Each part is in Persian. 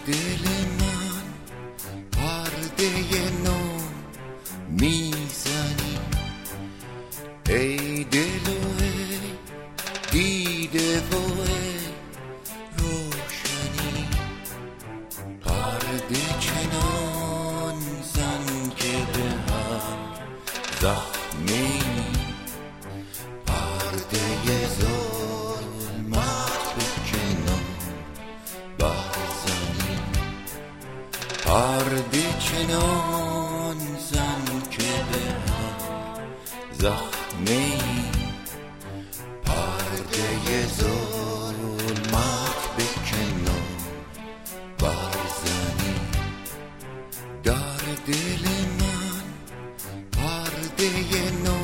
دل من پرده نو میزنی، ای دل و ای دیده و ای روشنی. پرده چنان زن که به هم زخمی، پرده ظلمت به کنار برزنی. پرده چنان زن که به هم زخمی، پرده ظلمت به کنار برزنی. در دل من پرده نو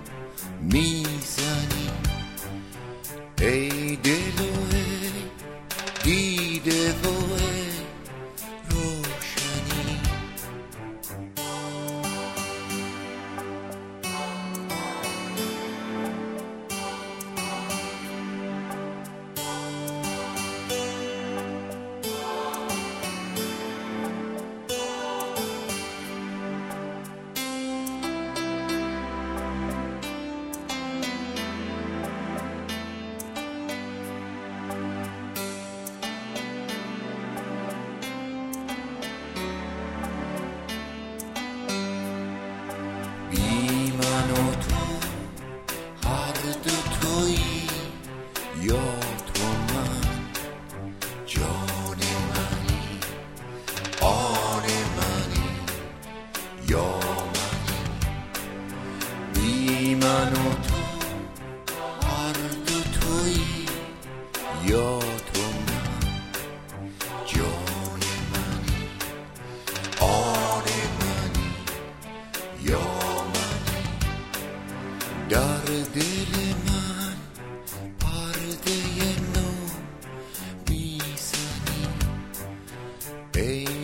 میزنی، ای دل و ای دیده و ای روشنی. بی من و تو هر دو تویی، یا تو من جان منی، آن منی یا منی. بی من و تو هر دو تویی، یا تو من جان منی، آن منی یا منی. در دل من پرده نو میزنی، ای